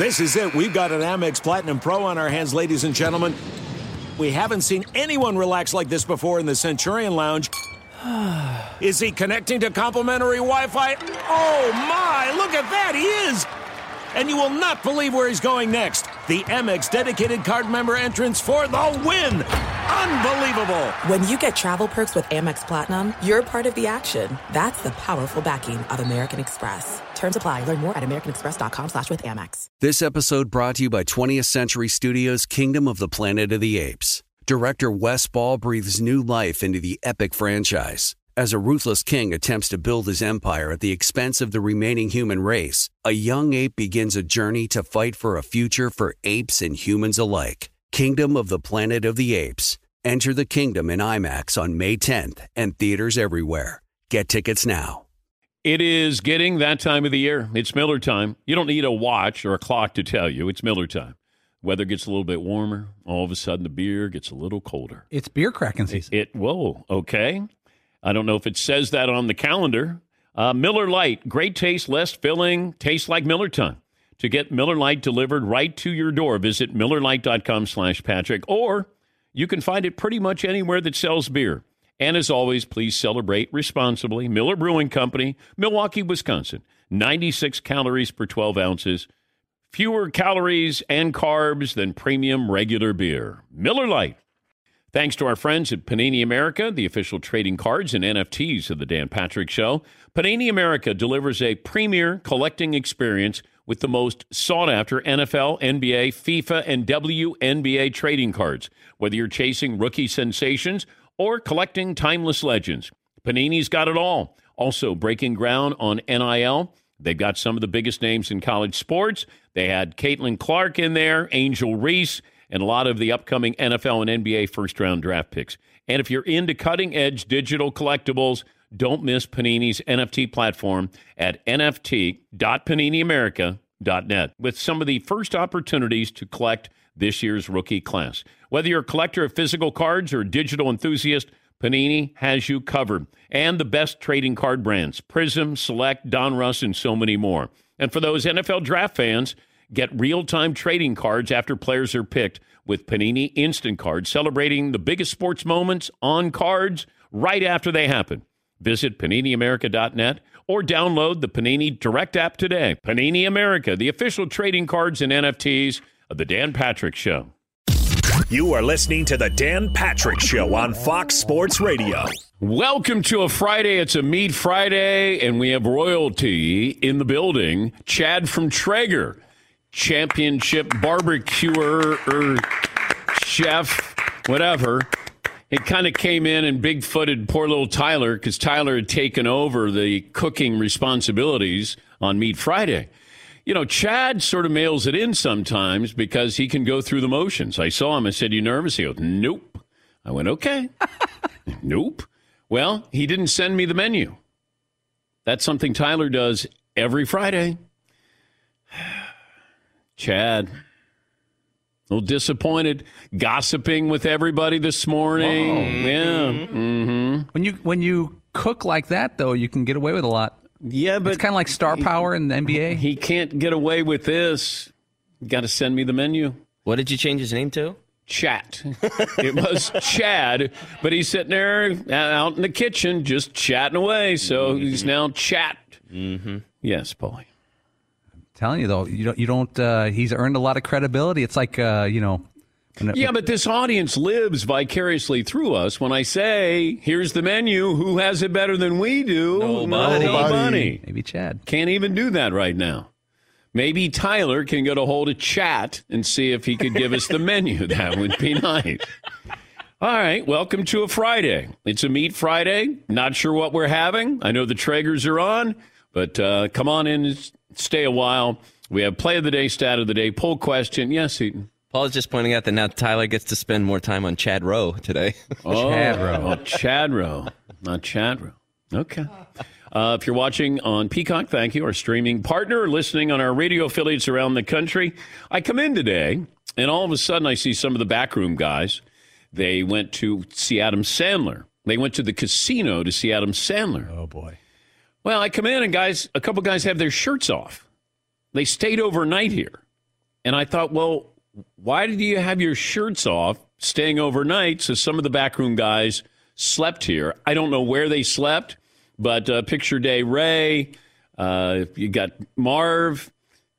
This is it. We've got an Amex Platinum Pro on our hands, ladies and gentlemen. We haven't seen anyone relax like this before in the Centurion Lounge. Is he connecting to complimentary Wi-Fi? Oh, my. Look at that. He is. And you will not believe where he's going next. The Amex dedicated card member entrance for the win. Unbelievable. When you get travel perks with Amex Platinum, you're part of the action. That's the powerful backing of American Express. Terms apply. Learn more at americanexpress.com/withAmex. This episode brought to you by 20th Century Studios' Kingdom of the Planet of the Apes. Director Wes Ball breathes new life into the epic franchise. As a ruthless king attempts to build his empire at the expense of the remaining human race, a young ape begins a journey to fight for a future for apes and humans alike. Kingdom of the Planet of the Apes. Enter the kingdom in IMAX on May 10th and theaters everywhere. Get tickets now. It is getting that time of the year. It's Miller time. You don't need a watch or a clock to tell you. It's Miller time. Weather gets a little bit warmer. All of a sudden, the beer gets a little colder. It's beer cracking season. Whoa, okay. I don't know if it says that on the calendar. Miller Lite, great taste, less filling, tastes like Miller time. To get Miller Lite delivered right to your door, visit MillerLite.com/Patrick, or you can find it pretty much anywhere that sells beer. And as always, please celebrate responsibly. Miller Brewing Company, Milwaukee, Wisconsin. 96 calories per 12 ounces. Fewer calories and carbs than premium regular beer. Miller Lite. Thanks to our friends at Panini America, the official trading cards and NFTs of the Dan Patrick Show. Panini America delivers a premier collecting experience with the most sought-after NFL, NBA, FIFA, and WNBA trading cards. Whether you're chasing rookie sensations or collecting timeless legends, Panini's got it all. Also breaking ground on NIL. They've got some of the biggest names in college sports. They had Caitlin Clark in there, Angel Reese, and a lot of the upcoming NFL and NBA first-round draft picks. And if you're into cutting-edge digital collectibles, don't miss Panini's NFT platform at nft.paniniamerica.net with some of the first opportunities to collect this year's rookie class. Whether you're a collector of physical cards or a digital enthusiast, Panini has you covered. And the best trading card brands, Prism, Select, Donruss, and so many more. And for those NFL draft fans, get real-time trading cards after players are picked with Panini Instant Cards, celebrating the biggest sports moments on cards right after they happen. Visit PaniniAmerica.net or download the Panini Direct app today. Panini America, the official trading cards and NFTs of The Dan Patrick Show. You are listening to The Dan Patrick Show on Fox Sports Radio. Welcome to a Friday. It's a Meat Friday, and we have royalty in the building. Chad from Traeger, championship barbecuer or chef, whatever. It kind of came in and big-footed poor little Tyler because Tyler had taken over the cooking responsibilities on Meat Friday. You know, Chad sort of mails it in sometimes because he can go through the motions. I saw him. I said, "You nervous?" He goes, "Nope." I went, "Okay." Nope. Well, he didn't send me the menu. That's something Tyler does every Friday. Chad, a little disappointed, gossiping with everybody this morning. Whoa. Yeah. Mm-hmm. When you cook like that, though, you can get away with a lot. Yeah, but it's kind of like star power in the NBA. He can't get away with this. Got to send me the menu. What did you change his name to? Chat. It was Chad, but he's sitting there out in the kitchen just chatting away. So he's now Chat. Mm-hmm. Yes, Paulie. I'm telling you, though, you don't. He's earned a lot of credibility. It's like, Yeah, but this audience lives vicariously through us. When I say, here's the menu, who has it better than we do? Nobody. Maybe Chad. Can't even do that right now. Maybe Tyler can get a hold of Chat and see if he could give us the menu. That would be nice. All right, welcome to a Friday. It's a Meat Friday. Not sure what we're having. I know the Traegers are on, but come on in and stay a while. We have Play of the Day, Stat of the Day, poll question. Yes, Eaton. Paul is just pointing out that now Tyler gets to spend more time on Chad Rowe today. Chad Rowe. Chad Rowe, not Chad Rowe. Okay. If you're watching on Peacock, thank you, our streaming partner, listening on our radio affiliates around the country. I come in today, and all of a sudden I see some of the backroom guys. They went to see Adam Sandler. They went to the casino to see Adam Sandler. Oh, boy. Well, I come in, and a couple guys have their shirts off. They stayed overnight here. And I thought, well, why did you have your shirts off staying overnight? So some of the backroom guys slept here. I don't know where they slept, but Picture Day Ray, you got Marv,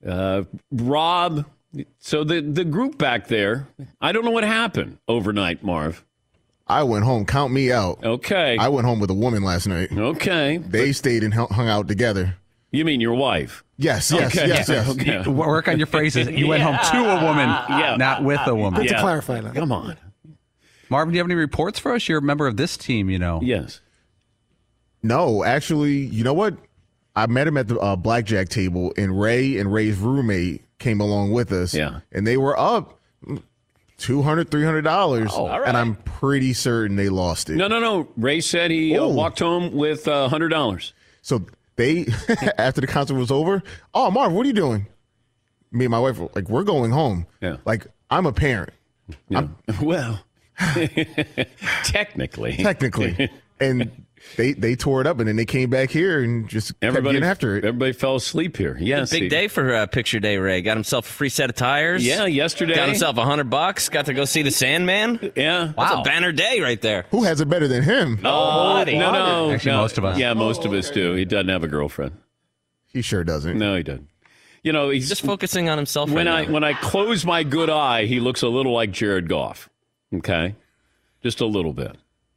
Rob. So the group back there, I don't know what happened overnight, Marv. I went home. Count me out. Okay. I went home with a woman last night. Okay. They stayed and hung out together. You mean your wife? Yes. Okay. Okay. Work on your phrases. You went home to a woman, not with a woman. Good to clarify that. Come on. Marvin, do you have any reports for us? You're a member of this team, you know. Yes. No, actually, you know what? I met him at the blackjack table, and Ray's roommate came along with us. Yeah. And they were up $200, $300. Oh, all right. And I'm pretty certain they lost it. No. Ray said he walked home with $100. So they, after the concert was over, oh, Marv, what are you doing? Me and my wife were like, we're going home. Yeah. Like, I'm a parent. Yeah. Well, technically. And they tore it up, and then they came back here and just kept getting after it. Everybody fell asleep here. Yes. Big day for Picture Day Ray. Got himself a free set of tires. Yeah, yesterday. Got himself $100. Got to go see the Sandman. Yeah. That's a banner day right there. Who has it better than him? No. Actually, most of us. Yeah, most of us do. He doesn't have a girlfriend. He sure doesn't. No, he doesn't. You know, he's just focusing on himself. When I close my good eye, he looks a little like Jared Goff. Okay, just a little bit.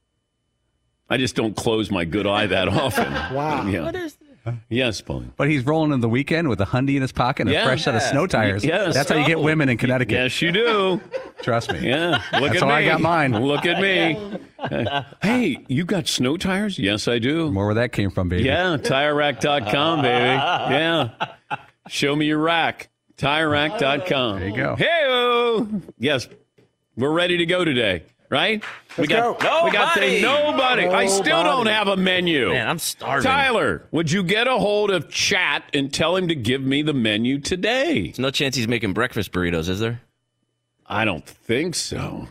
I just don't close my good eye that often. Wow. Yeah. What is that? Yes, Pauline. But he's rolling in the weekend with a Hundy in his pocket and a fresh set of snow tires. Yes. That's how you get women in Connecticut. Yes, you do. Trust me. Yeah. That's how I got mine. Look at me. Hey, you got snow tires? Yes, I do. More where that came from, baby. Yeah, TireRack.com, baby. Yeah. Show me your rack. TireRack.com. There you go. Hey-o. Yes, we're ready to go today. Right? Let's go. Nobody. I still don't have a menu. Man, I'm starving. Tyler, would you get a hold of Chat and tell him to give me the menu today? There's no chance he's making breakfast burritos, is there? I don't think so.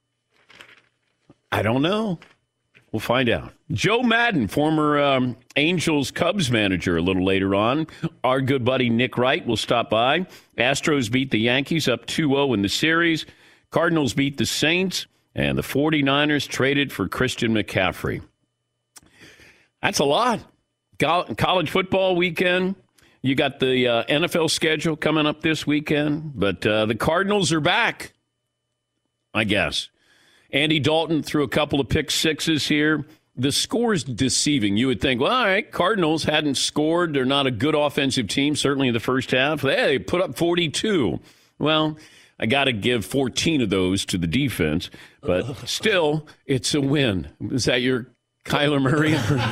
I don't know. We'll find out. Joe Madden, former Angels Cubs manager, a little later on. Our good buddy Nick Wright will stop by. Astros beat the Yankees up 2-0 in the series. Cardinals beat the Saints. And the 49ers traded for Christian McCaffrey. That's a lot. College football weekend. You got the NFL schedule coming up this weekend. But the Cardinals are back, I guess. Andy Dalton threw a couple of pick sixes here. The score's deceiving. You would think, well, all right, Cardinals hadn't scored. They're not a good offensive team, certainly in the first half. They put up 42. Well, I got to give 14 of those to the defense, but still, it's a win. Is that your Kyler Murray?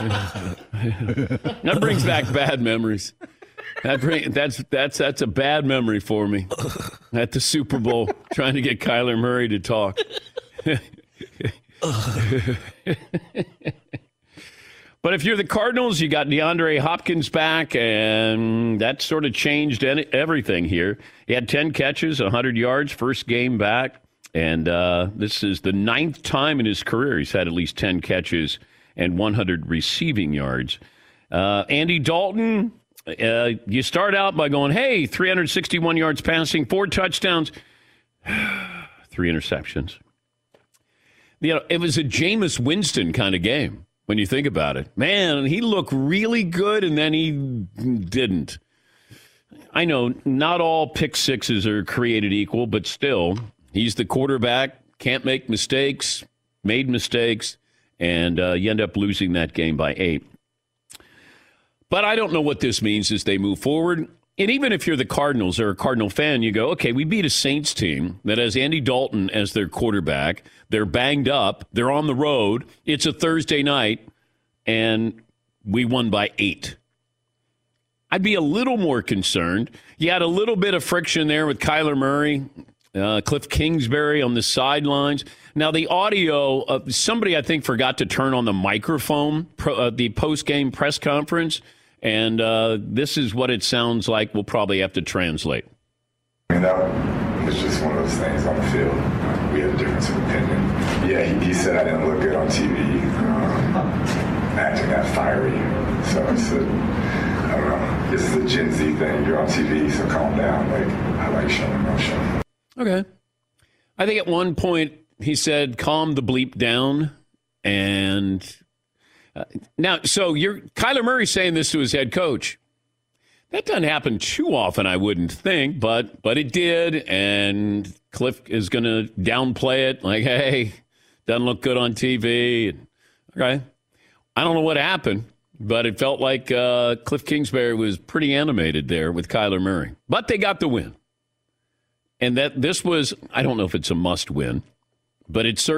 That brings back bad memories. That's a bad memory for me. At the Super Bowl, trying to get Kyler Murray to talk. But if you're the Cardinals, you got DeAndre Hopkins back, and that sort of changed everything here. He had 10 catches, 100 yards, first game back, and this is the 9th time in his career he's had at least 10 catches and 100 receiving yards. Andy Dalton, you start out by going, hey, 361 yards passing, 4 touchdowns, 3 interceptions. You know, it was a Jameis Winston kind of game. When you think about it, man, he looked really good, and then he didn't. I know not all pick sixes are created equal, but still, he's the quarterback, can't make mistakes, made mistakes, and you end up losing that game by 8. But I don't know what this means as they move forward. And even if you're the Cardinals or a Cardinal fan, you go, okay, we beat a Saints team that has Andy Dalton as their quarterback. They're banged up. They're on the road. It's a Thursday night, and we won by 8. I'd be a little more concerned. You had a little bit of friction there with Kyler Murray, Cliff Kingsbury on the sidelines. Now, the audio, somebody I think forgot to turn on the microphone, the post-game press conference. And this is what it sounds like. We'll probably have to translate. I mean, that was just one of those things on the field. We had a difference of opinion. Yeah, he said I didn't look good on TV, acting that fiery. So I said, I don't know. this is a Gen Z thing. You're on TV, so calm down. Like, I like showing emotion. Okay. I think at one point he said, calm the bleep down. And now, so you're Kyler Murray saying this to his head coach. That doesn't happen too often, I wouldn't think, but it did. And Cliff is going to downplay it like, hey, doesn't look good on TV. Okay. I don't know what happened, but it felt like Cliff Kingsbury was pretty animated there with Kyler Murray. But they got the win. And that this was, I don't know if it's a must win, but it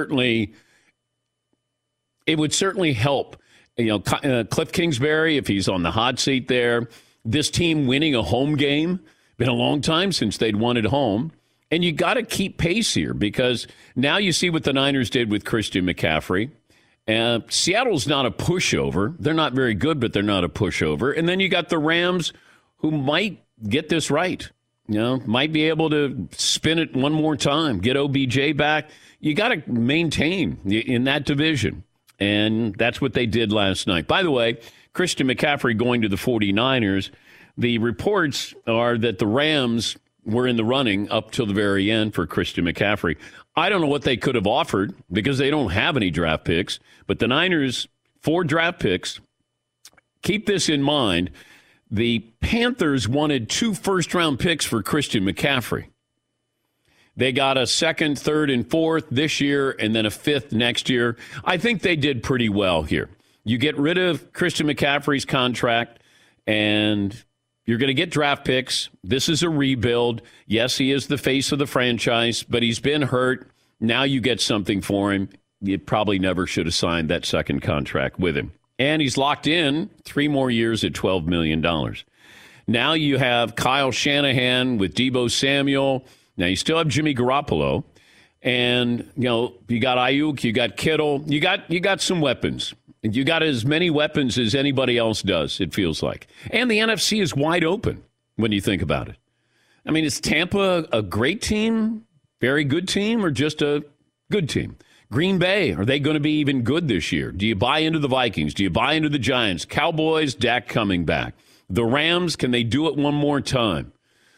would certainly help. You know, Cliff Kingsbury, if he's on the hot seat there, this team winning a home game, been a long time since they'd won at home. And you got to keep pace here because now you see what the Niners did with Christian McCaffrey. Seattle's not a pushover. They're not very good, but they're not a pushover. And then you got the Rams who might get this right. You know, might be able to spin it one more time, get OBJ back. You got to maintain in that division. And that's what they did last night. By the way, Christian McCaffrey going to the 49ers, the reports are that the Rams were in the running up till the very end for Christian McCaffrey. I don't know what they could have offered because they don't have any draft picks. But the Niners, 4 draft picks. Keep this in mind. The Panthers wanted 2 first-round picks for Christian McCaffrey. They got a 2nd, 3rd, and 4th this year and then a 5th next year. I think they did pretty well here. You get rid of Christian McCaffrey's contract, and you're going to get draft picks. This is a rebuild. Yes, he is the face of the franchise, but he's been hurt. Now you get something for him. You probably never should have signed that 2nd contract with him. And he's locked in 3 more years at $12 million. Now you have Kyle Shanahan with Deebo Samuel. Now you still have Jimmy Garoppolo. And, you know, you got Ayuk, you got Kittle. You got some weapons. You got as many weapons as anybody else does, it feels like. And the NFC is wide open when you think about it. I mean, is Tampa a great team, very good team, or just a good team? Green Bay, are they going to be even good this year? Do you buy into the Vikings? Do you buy into the Giants? Cowboys, Dak coming back. The Rams, can they do it one more time?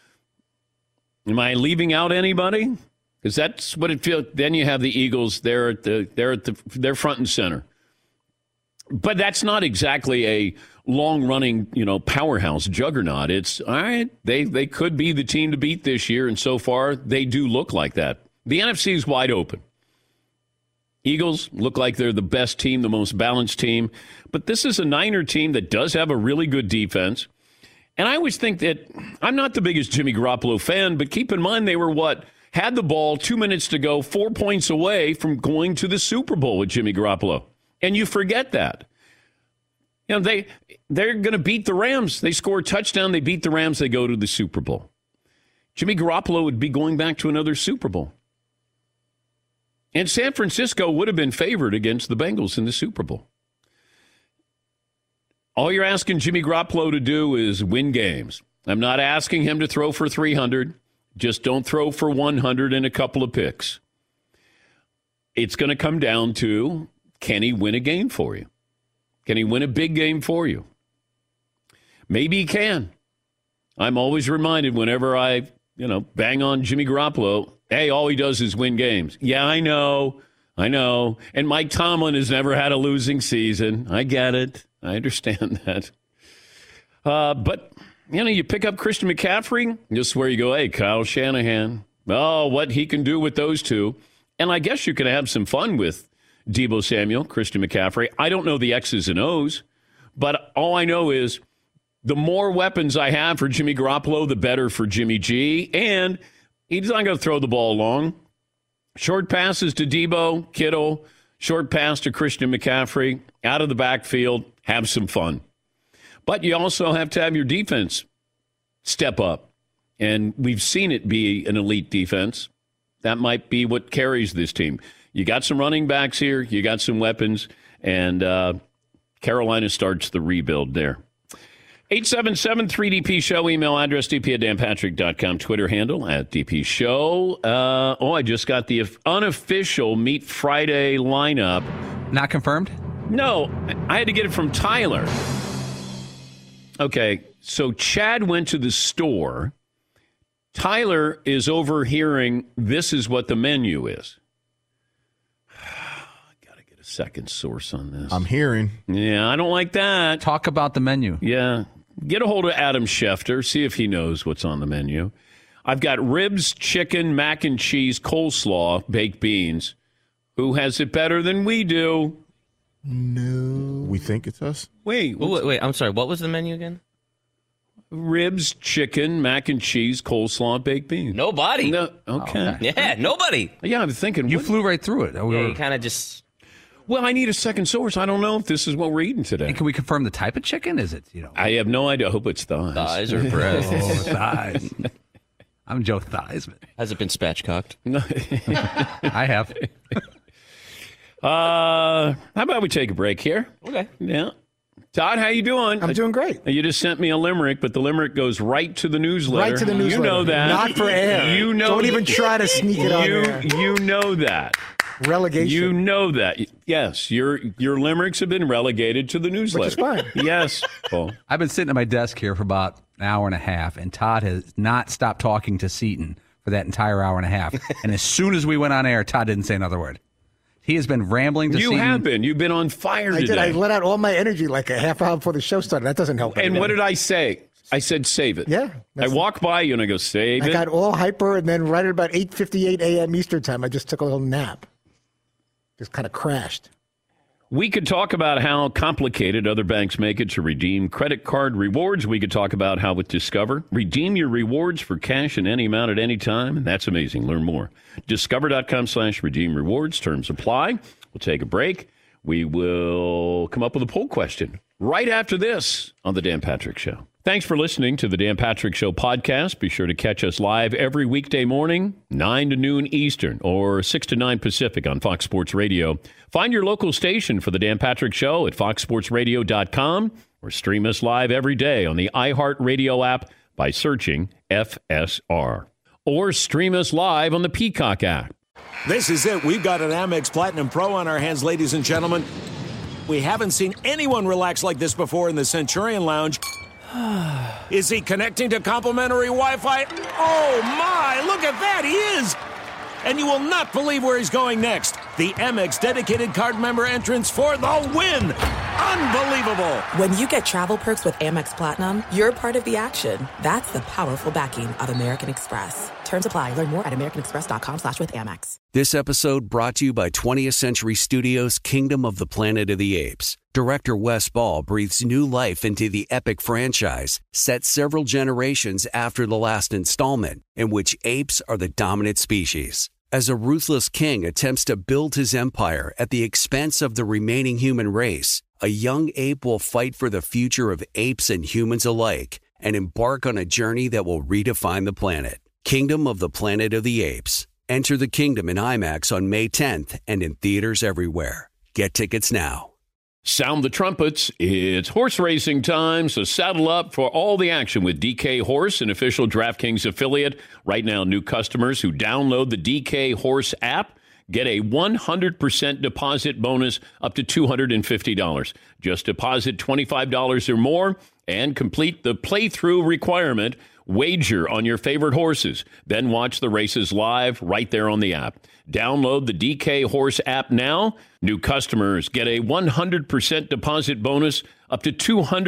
Am I leaving out anybody? Because that's what it feels. Then you have the Eagles. They're front and center. But that's not exactly a long-running, powerhouse juggernaut. It's all right. They could be the team to beat this year, and so far they do look like that. The NFC is wide open. Eagles look like they're the best team, the most balanced team. But this is a Niner team that does have a really good defense. And I always think that I'm not the biggest Jimmy Garoppolo fan, but keep in mind they were had the ball 2 minutes to go, 4 points away from going to the Super Bowl with Jimmy Garoppolo. And you forget that. They're going to beat the Rams. They score a touchdown. They beat the Rams. They go to the Super Bowl. Jimmy Garoppolo would be going back to another Super Bowl. And San Francisco would have been favored against the Bengals in the Super Bowl. All you're asking Jimmy Garoppolo to do is win games. I'm not asking him to throw for 300. Just don't throw for 100 and a couple of picks. It's going to come down to, can he win a game for you? Can he win a big game for you? Maybe he can. I'm always reminded whenever I, bang on Jimmy Garoppolo, hey, all he does is win games. Yeah, I know. And Mike Tomlin has never had a losing season. I get it. I understand that. But, you pick up Christian McCaffrey, just where you go, hey, Kyle Shanahan. Oh, what he can do with those two. And I guess you can have some fun with Deebo Samuel, Christian McCaffrey. I don't know the X's and O's, but all I know is the more weapons I have for Jimmy Garoppolo, the better for Jimmy G. And he's not going to throw the ball long. Short passes to Deebo, Kittle, short pass to Christian McCaffrey, out of the backfield, have some fun. But you also have to have your defense step up. And we've seen it be an elite defense. That might be what carries this team. You got some running backs here. You got some weapons. And Carolina starts the rebuild there. 877-3DP-SHOW. Email address dp@danpatrick.com. Twitter handle @DP-SHOW. I just got the unofficial Meat Friday lineup. Not confirmed? No, I had to get it from Tyler. Okay, So Chad went to the store. Tyler is overhearing, this is what the menu is. Got to get a second source on this. I'm hearing. Yeah, I don't like that. Talk about the menu. Yeah. Get a hold of Adam Schefter. See if he knows what's on the menu. I've got ribs, chicken, mac and cheese, coleslaw, baked beans. Who has it better than we do? No. We think it's us? Wait. Wait, I'm sorry. What was the menu again? Ribs, chicken, mac and cheese, coleslaw, baked beans. Nobody. No, okay. Yeah, nobody. Yeah, I'm thinking. You what- flew right through it. Yeah, you kind of just... Well, I need a second source. I don't know if this is what we're eating today. And can we confirm the type of chicken? Is it, I have no idea. I hope it's thighs. Thighs or breast. thighs. I'm Joe Theismann. Has it been spatchcocked? I have. How about we take a break here? Okay. Yeah. Todd, how you doing? I'm doing great. You just sent me a limerick, but the limerick goes right to the newsletter. Right to the newsletter. You know that. Not for air. You know. Don't even try to sneak it on air. You know that. Relegation. You know that. Yes, your limericks have been relegated to the newsletter. Which is fine. Yes, Paul. I've been sitting at my desk here for about an hour and a half, and Todd has not stopped talking to Seton for that entire hour and a half. And as soon as we went on air, Todd didn't say another word. He has been rambling to You Seton. have been. You've been on fire I today. did. I let out all my energy like a half hour before the show started. That doesn't help. And what did I say? I said, save it. Yeah. I walk by you and I go, save I it. got all hyper, and then right at about 8:58 a.m. Eastern time, I just took a little nap. Just kind of crashed. We could talk about how complicated other banks make it to redeem credit card rewards. We could talk about how with Discover, redeem your rewards for cash in any amount at any time. And that's amazing. Learn more. Discover.com/redeem rewards. Terms apply. We'll take a break. We will come up with a poll question right after this on The Dan Patrick Show. Thanks for listening to the Dan Patrick Show podcast. Be sure to catch us live every weekday morning, 9 to noon Eastern or 6 to 9 Pacific on Fox Sports Radio. Find your local station for the Dan Patrick Show at foxsportsradio.com or stream us live every day on the iHeartRadio app by searching FSR. Or stream us live on the Peacock app. This is it. We've got an Amex Platinum Pro on our hands, ladies and gentlemen. We haven't seen anyone relax like this before in the Centurion Lounge. Is he connecting to complimentary Wi-Fi? Oh, my. Look at that. He is. And you will not believe where he's going next. The Amex dedicated card member entrance for the win. Unbelievable. When you get travel perks with Amex Platinum, you're part of the action. That's the powerful backing of American Express. Terms apply. Learn more at americanexpress.com/withAmex. This episode brought to you by 20th Century Studios' Kingdom of the Planet of the Apes. Director Wes Ball breathes new life into the epic franchise, set several generations after the last installment, in which apes are the dominant species. As a ruthless king attempts to build his empire at the expense of the remaining human race, a young ape will fight for the future of apes and humans alike and embark on a journey that will redefine the planet. Kingdom of the Planet of the Apes. Enter the kingdom in IMAX on May 10th and in theaters everywhere. Get tickets now. Sound the trumpets. It's horse racing time, so saddle up for all the action with DK Horse, an official DraftKings affiliate. Right now, new customers who download the DK Horse app get a 100% deposit bonus up to $250. Just deposit $25 or more and complete the playthrough requirement. Wager on your favorite horses. Then watch the races live right there on the app. Download the DK Horse app now. New customers get a 100% deposit bonus up to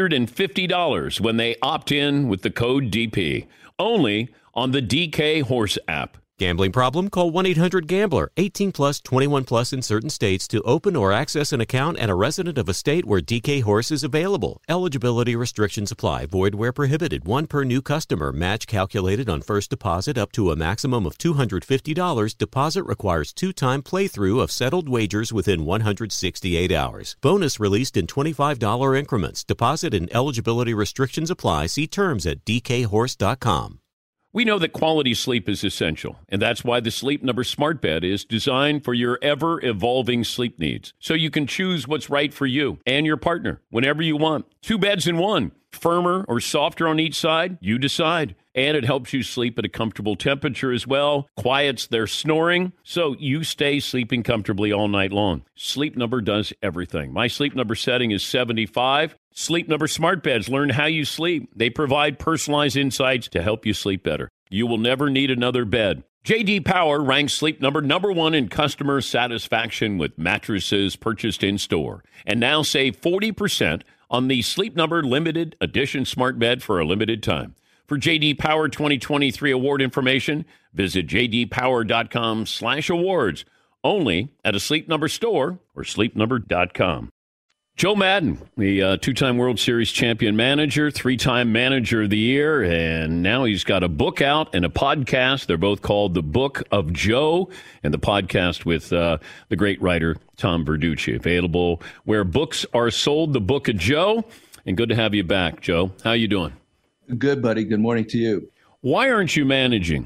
$250 when they opt in with the code DP. Only on the DK Horse app. Gambling problem? Call 1-800-GAMBLER. 18 plus, 21 plus in certain states to open or access an account and a resident of a state where DK Horse is available. Eligibility restrictions apply. Void where prohibited. One per new customer. Match calculated on first deposit up to a maximum of $250. Deposit requires 2-time playthrough of settled wagers within 168 hours. Bonus released in $25 increments. Deposit and eligibility restrictions apply. See terms at dkhorse.com. We know that quality sleep is essential, and that's why the Sleep Number Smart Bed is designed for your ever-evolving sleep needs, so you can choose what's right for you and your partner whenever you want. 2 beds in one. firmer or softer on each side? You decide. And it helps you sleep at a comfortable temperature as well, quiets their snoring, so you stay sleeping comfortably all night long. Sleep Number does everything. My Sleep Number setting is 75. Sleep Number smart beds learn how you sleep. They provide personalized insights to help you sleep better. You will never need another bed. J.D. Power ranks Sleep Number #1 in customer satisfaction with mattresses purchased in-store. And now save 40% on the Sleep Number limited edition smart bed for a limited time. For J.D. Power 2023 award information, visit jdpower.com/awards. Only at a Sleep Number store or sleepnumber.com. Joe Madden, the two-time World Series champion manager, three-time manager of the year, and now he's got a book out and a podcast. They're both called The Book of Joe, and the podcast with the great writer Tom Verducci. Available where books are sold, The Book of Joe. And good to have you back, Joe. How you doing? Good, buddy. Good morning to you. Why aren't you managing?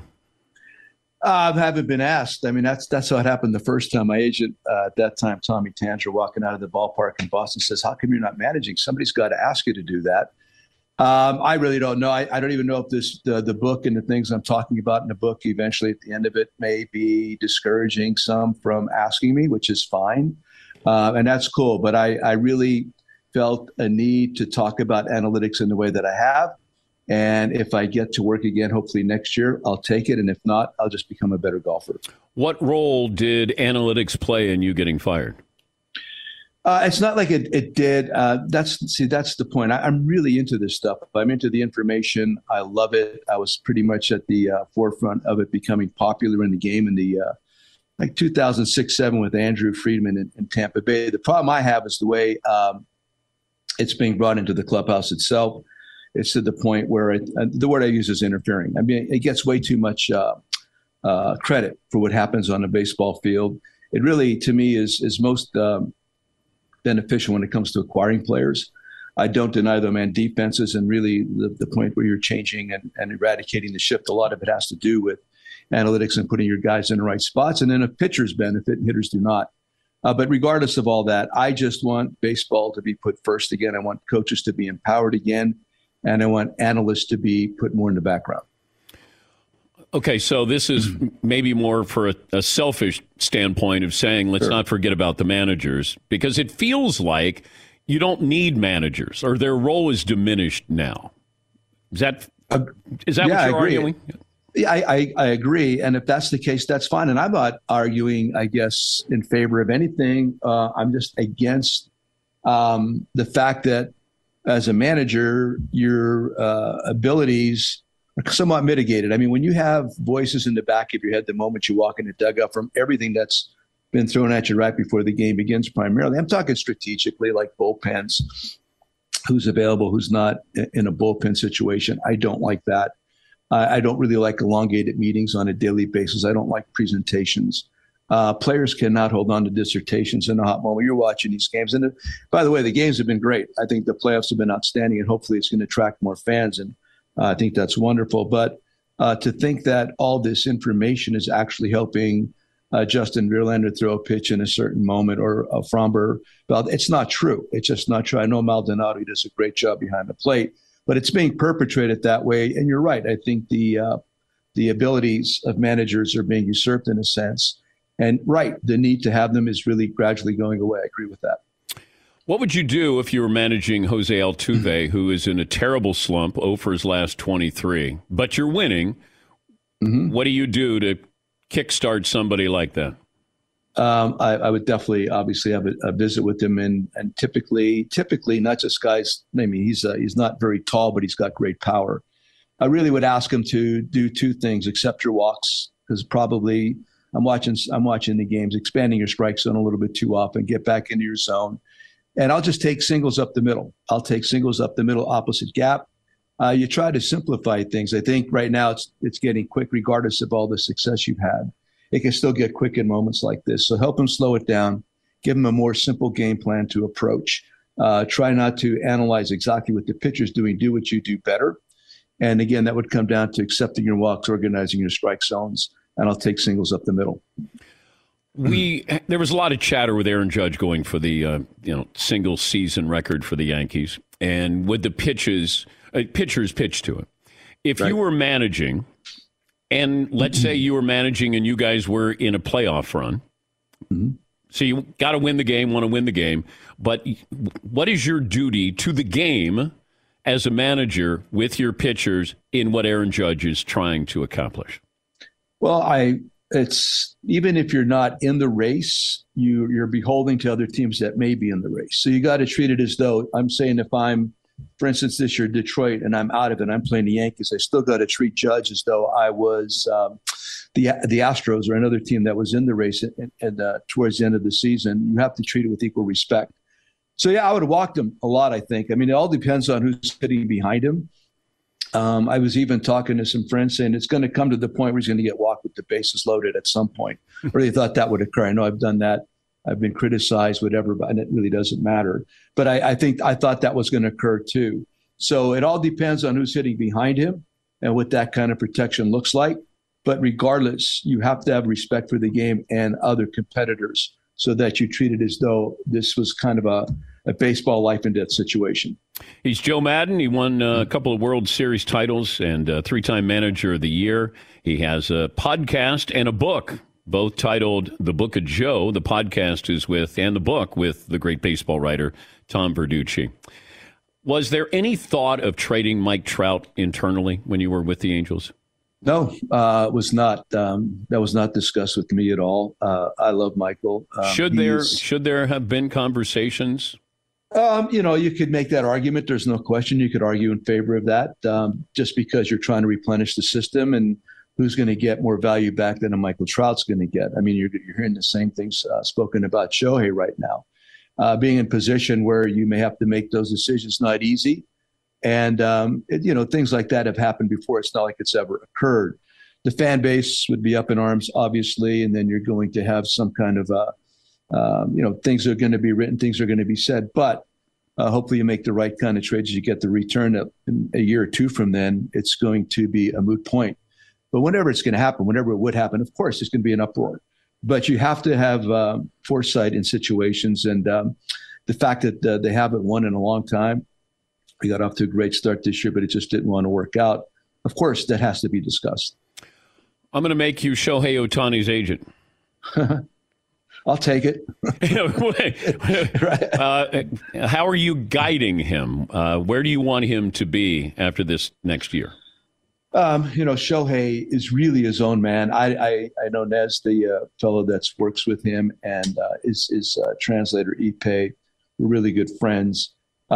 I haven't been asked. I mean, that's how it happened the first time. My agent at that time, Tommy Tanger, walking out of the ballpark in Boston, says, "How come you're not managing? Somebody's got to ask you to do that." I really don't know. I don't even know if the book and the things I'm talking about in the book eventually at the end of it may be discouraging some from asking me, which is fine. And that's cool. But I really felt a need to talk about analytics in the way that I have. And if I get to work again, hopefully next year, I'll take it. And if not, I'll just become a better golfer. What role did analytics play in you getting fired? It's not like it did. That's the point. I'm really into this stuff. I'm into the information. I love it. I was pretty much at the forefront of it becoming popular in the game in the 2006-07 with Andrew Friedman in Tampa Bay. The problem I have is the way it's being brought into the clubhouse itself. It's to the point where the word I use is interfering. I mean, it gets way too much credit for what happens on a baseball field. It really, to me, is most beneficial when it comes to acquiring players. I don't deny them and defenses, and really the point where you're changing and eradicating the shift. A lot of it has to do with analytics and putting your guys in the right spots. And then if pitchers benefit and hitters do not. But regardless of all that, I just want baseball to be put first again. I want coaches to be empowered again. And I want analysts to be put more in the background. Okay, so this is maybe more for a selfish standpoint of saying, let's not forget about the managers, because it feels like you don't need managers or their role is diminished now. Is that what you're arguing? Yeah, I agree. And if that's the case, that's fine. And I'm not arguing, I guess, in favor of anything. I'm just against the fact that as a manager, your abilities are somewhat mitigated. I mean, when you have voices in the back of your head the moment you walk in the dugout from everything that's been thrown at you right before the game begins primarily, I'm talking strategically, like bullpens, who's available, who's not in a bullpen situation. I don't like that. I don't really like elongated meetings on a daily basis. I don't like presentations. Players cannot hold on to dissertations in a hot moment. You're watching these games. And by the way, the games have been great. I think the playoffs have been outstanding, and hopefully it's going to attract more fans. And I think that's wonderful. But to think that all this information is actually helping Justin Verlander throw a pitch in a certain moment or Framber, well, it's not true. It's just not true. I know Maldonado does a great job behind the plate, but it's being perpetrated that way. And you're right. I think the abilities of managers are being usurped in a sense. And the need to have them is really gradually going away. I agree with that. What would you do if you were managing Jose Altuve, who is in a terrible slump, 0 for his last 23, but you're winning? Mm-hmm. What do you do to kickstart somebody like that? I would definitely, obviously, have a visit with him, and typically, not just guys. I mean, he's not very tall, but he's got great power. I really would ask him to do two things: accept your walks, because probably. I'm watching the games, expanding your strike zone a little bit too often, get back into your zone. And I'll just take singles up the middle. I'll take singles up the middle, opposite gap. You try to simplify things. I think right now it's getting quick, regardless of all the success you've had. It can still get quick in moments like this. So help them slow it down. Give them a more simple game plan to approach. Try not to analyze exactly what the pitcher's doing. Do what you do better. And again, that would come down to accepting your walks, organizing your strike zones. And I'll take singles up the middle. There was a lot of chatter with Aaron Judge going for the single season record for the Yankees. and with the pitchers pitch to him. If you were managing, and let's say you were managing and you guys were in a playoff run, so you got to win the game, want to win the game, but what is your duty to the game as a manager with your pitchers in what Aaron Judge is trying to accomplish? Well, it's even if you're not in the race, you're beholden to other teams that may be in the race. So you got to treat it as though, I'm saying, if I'm, for instance, this year Detroit and I'm out of it, I'm playing the Yankees, I still got to treat Judge as though I was the Astros or another team that was in the race and towards the end of the season. You have to treat it with equal respect. So yeah, I would have walked him a lot, I think. I mean, it all depends on who's sitting behind him. I was even talking to some friends saying it's going to come to the point where he's going to get walked with the bases loaded at some point. Or they thought that would occur. I know I've done that. I've been criticized, whatever, but it really doesn't matter. But I thought that was going to occur too. So it all depends on who's sitting behind him and what that kind of protection looks like. But regardless, you have to have respect for the game and other competitors so that you treat it as though this was kind of a baseball life and death situation. He's Joe Maddon. He won a couple of World Series titles and 3-time Manager of the Year. He has a podcast and a book, both titled The Book of Joe. The podcast is and the book with the great baseball writer Tom Verducci. Was there any thought of trading Mike Trout internally when you were with the Angels? No, it was not. That was not discussed with me at all. I love Michael. Should there have been conversations? You could make that argument. There's no question. You could argue in favor of that, just because you're trying to replenish the system and who's going to get more value back than a Michael Trout's going to get. I mean, you're hearing the same things spoken about Shohei right now. Being in position where you may have to make those decisions, not easy. And, things like that have happened before. It's not like it's ever occurred. The fan base would be up in arms, obviously, and then you're going to have some kind of, things are going to be written, things are going to be said. But hopefully you make the right kind of trades. You get the return in a year or two from then, it's going to be a moot point. But whenever it's going to happen, whenever it would happen, of course, there's going to be an uproar. But you have to have foresight in situations. And the fact that they haven't won in a long time, we got off to a great start this year, but it just didn't want to work out. Of course, that has to be discussed. I'm going to make you Shohei Ohtani's agent. I'll take it. How are you guiding him? Where do you want him to be after this next year? Shohei is really his own man. I know Nez, the fellow that works with him, and his translator, Ipe. We're really good friends.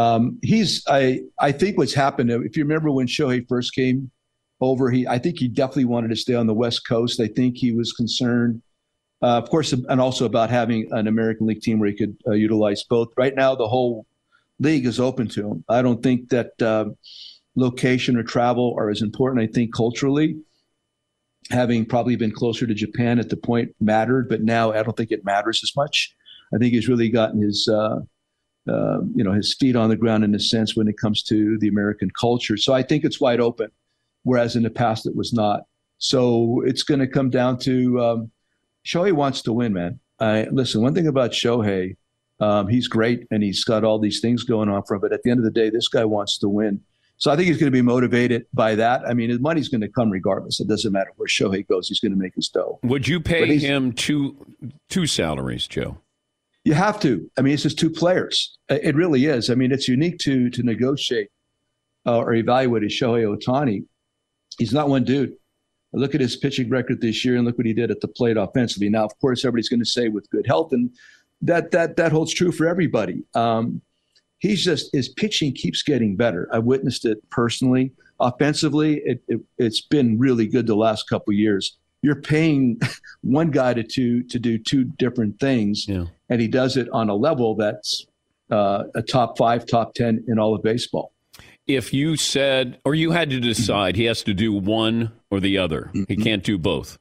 I think what's happened, if you remember when Shohei first came over, I think he definitely wanted to stay on the West Coast. I think he was concerned, of course, and also about having an American League team where he could utilize both. Right now, the whole league is open to him. I don't think that location or travel are as important. I think culturally, having probably been closer to Japan at the point mattered, but now I don't think it matters as much. I think he's really gotten his feet on the ground in a sense when it comes to the American culture. So I think it's wide open, whereas in the past it was not. So it's going to come down to Shohei wants to win, man. Listen, one thing about Shohei, he's great and he's got all these things going on for him, but at the end of the day, this guy wants to win. So I think he's going to be motivated by that. I mean, his money's going to come regardless. It doesn't matter where Shohei goes. He's going to make his dough. Would you pay him two salaries, Joe? You have to. I mean, it's just two players. It really is. I mean, it's unique to negotiate or evaluate Shohei Ohtani. He's not one dude. Look at his pitching record this year and look what he did at the plate offensively. Now, of course, everybody's going to say with good health, and that holds true for everybody. His pitching keeps getting better. I witnessed it personally. Offensively, it's been really good the last couple of years. You're paying one guy to do two different things, and he does it on a level that's a top 5, top 10 in all of baseball. If you said, or you had to decide, he has to do one or the other. He can't do both.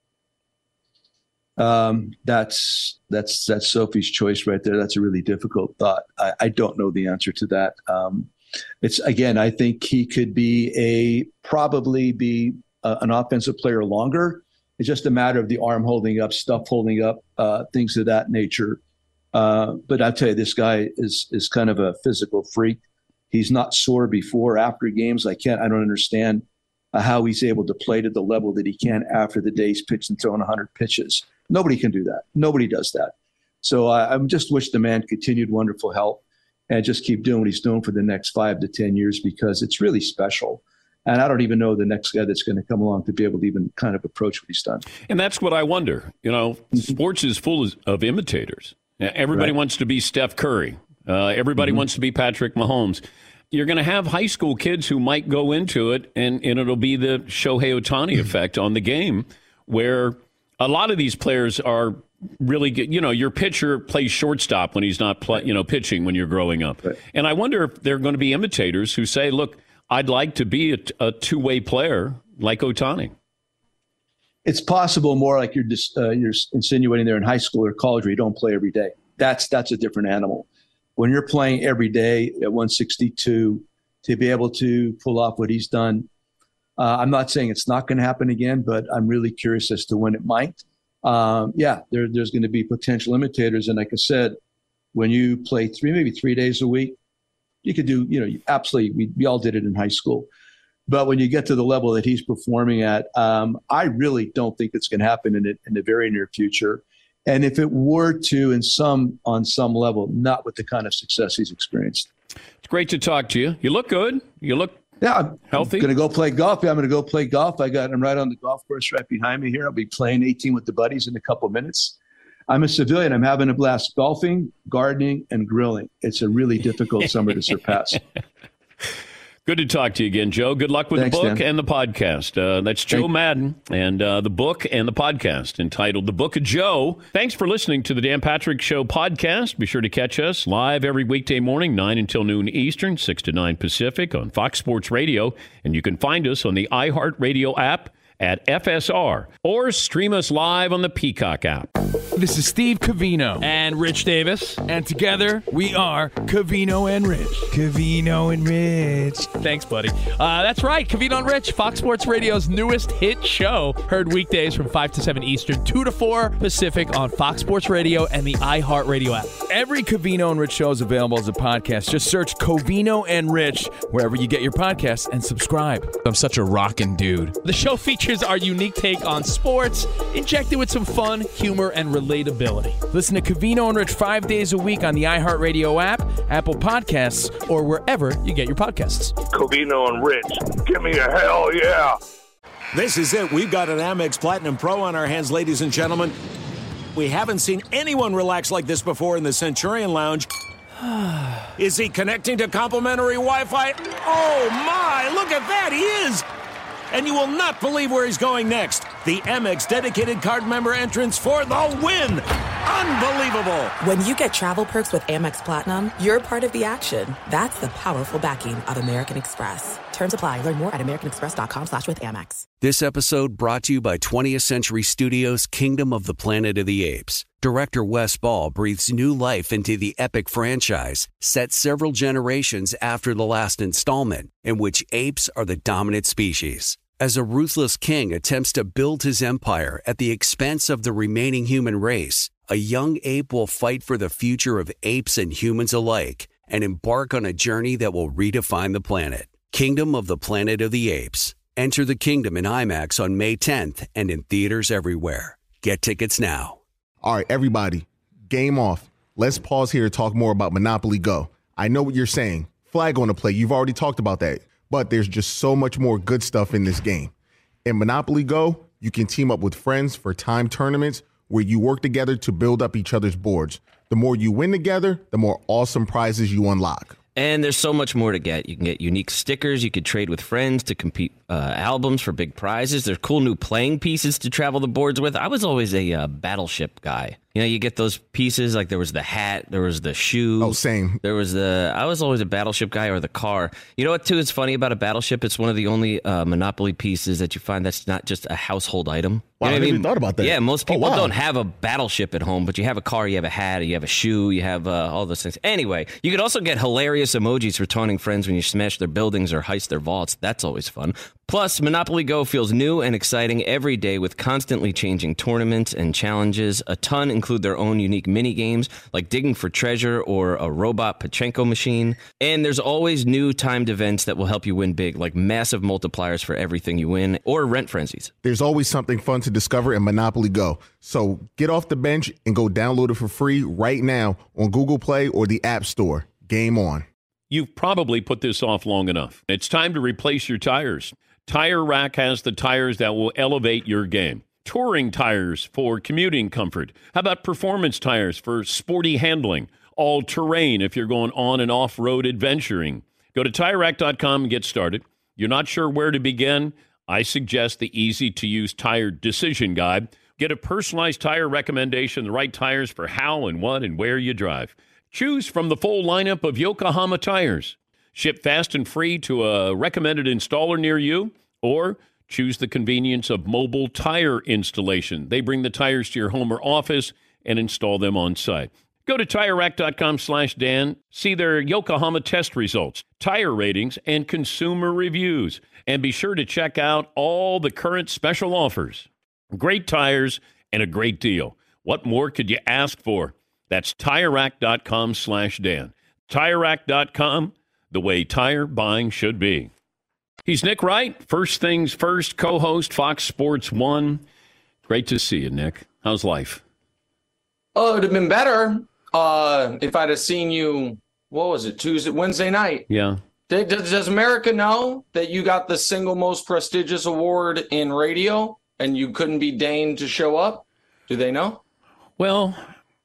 That's Sophie's choice right there. That's a really difficult thought. I don't know the answer to that. I think he could probably be an offensive player longer. It's just a matter of the arm holding up, stuff holding up, things of that nature. But I'll tell you, this guy is kind of a physical freak. He's not sore before, after games. I don't understand how he's able to play to the level that he can after the day's pitched and thrown 100 pitches. Nobody can do that. Nobody does that. So I just wish the man continued wonderful health and just keep doing what he's doing for the next 5 to 10 years, because it's really special. And I don't even know the next guy that's going to come along to be able to even kind of approach what he's done. And that's what I wonder. Sports is full of imitators. Everybody wants to be Steph Curry. Everybody wants to be Patrick Mahomes. You're going to have high school kids who might go into it, and it'll be the Shohei Ohtani effect on the game, where a lot of these players are really good. Your pitcher plays shortstop when he's not pitching when you're growing up. Right. And I wonder if there are going to be imitators who say, look, I'd like to be a two-way player like Ohtani. It's possible more like you're insinuating there in high school or college where you don't play every day. That's a different animal. When you're playing every day at 162, to be able to pull off what he's done, I'm not saying it's not going to happen again, but I'm really curious as to when it might. There's going to be potential imitators. And like I said, when you play maybe 3 days a week, you could do, absolutely, we all did it in high school. But when you get to the level that he's performing at, I really don't think it's going to happen in the very near future. And if it were to, on some level, not with the kind of success he's experienced. It's great to talk to you. You look good. You look healthy. I'm going to go play golf. I'm going to go play golf. I'm right on the golf course right behind me here. I'll be playing 18 with the buddies in a couple of minutes. I'm a civilian. I'm having a blast golfing, gardening, and grilling. It's a really difficult summer to surpass. Good to talk to you again, Joe. Good luck with the book and the podcast. That's Joe Madden and the book and the podcast entitled The Book of Joe. Thanks for listening to the Dan Patrick Show podcast. Be sure to catch us live every weekday morning, 9 until noon Eastern, 6 to 9 Pacific on Fox Sports Radio. And you can find us on the iHeartRadio app at FSR or stream us live on the Peacock app. This is Steve Covino and Rich Davis, and together we are Covino and Rich. Covino and Rich. Thanks, buddy. That's right, Covino and Rich, Fox Sports Radio's newest hit show. Heard weekdays from 5 to 7 Eastern, 2 to 4 Pacific on Fox Sports Radio and the iHeartRadio app. Every Covino and Rich show is available as a podcast. Just search Covino and Rich wherever you get your podcasts and subscribe. I'm such a rockin' dude. The show features our unique take on sports, injected with some fun, humor, and relatability. Listen to Covino and Rich 5 days a week on the iHeartRadio app, Apple Podcasts, or wherever you get your podcasts. Covino and Rich, give me a hell yeah. This is it. We've got an Amex Platinum Pro on our hands, ladies and gentlemen. We haven't seen anyone relax like this before in the Centurion Lounge. Is he connecting to complimentary Wi-Fi? Oh, my. Look at that. He is. And you will not believe where he's going next. The Amex dedicated card member entrance for the win. Unbelievable. When you get travel perks with Amex Platinum, you're part of the action. That's the powerful backing of American Express. Terms apply. Learn more at americanexpress.com/withAmex. This episode brought to you by 20th Century Studios' Kingdom of the Planet of the Apes. Director Wes Ball breathes new life into the epic franchise, set several generations after the last installment, in which apes are the dominant species. As a ruthless king attempts to build his empire at the expense of the remaining human race, a young ape will fight for the future of apes and humans alike and embark on a journey that will redefine the planet. Kingdom of the Planet of the Apes. Enter the kingdom in IMAX on May 10th and in theaters everywhere. Get tickets now. All right, everybody, game off. Let's pause here to talk more about Monopoly Go. I know what you're saying. Flag on the play. You've already talked about that. But there's just so much more good stuff in this game. In Monopoly Go, you can team up with friends for timed tournaments where you work together to build up each other's boards. The more you win together, the more awesome prizes you unlock. And there's so much more to get. You can get unique stickers. You could trade with friends to compete albums for big prizes. There's cool new playing pieces to travel the boards with. I was always a Battleship guy. You know, you get those pieces, like there was the hat, there was the shoe. Oh, same. I was always a Battleship guy, or the car. You know what, too, is funny about a Battleship? It's one of the only Monopoly pieces that you find that's not just a household item. Wow, you know I never even thought about that. Yeah, most people don't have a Battleship at home, but you have a car, you have a hat, you have a shoe, you have all those things. Anyway, you could also get hilarious emojis for taunting friends when you smash their buildings or heist their vaults. That's always fun. Plus, Monopoly Go feels new and exciting every day with constantly changing tournaments and challenges. A ton include their own unique mini games like digging for treasure or a robot Pachinko machine. And there's always new timed events that will help you win big, like massive multipliers for everything you win or rent frenzies. There's always something fun to discover in Monopoly Go. So get off the bench and go download it for free right now on Google Play or the App Store. Game on. You've probably put this off long enough. It's time to replace your tires. Tire Rack has the tires that will elevate your game. Touring tires for commuting comfort. How about performance tires for sporty handling? All-terrain if you're going on and off-road adventuring. Go to TireRack.com and get started. You're not sure where to begin? I suggest the easy-to-use tire decision guide. Get a personalized tire recommendation, the right tires for how and what and where you drive. Choose from the full lineup of Yokohama tires. Ship fast and free to a recommended installer near you, or choose the convenience of mobile tire installation. They bring the tires to your home or office and install them on site. Go to TireRack.com/Dan, see their Yokohama test results, tire ratings, and consumer reviews. And be sure to check out all the current special offers. Great tires and a great deal. What more could you ask for? That's TireRack.com/Dan. TireRack.com, the way tire buying should be. He's Nick Wright, First Things First, co-host, Fox Sports 1. Great to see you, Nick. How's life? Oh, it would have been better if I'd have seen you, what was it, Wednesday night. Yeah. Does America know that you got the single most prestigious award in radio and you couldn't be deigned to show up? Do they know? Well,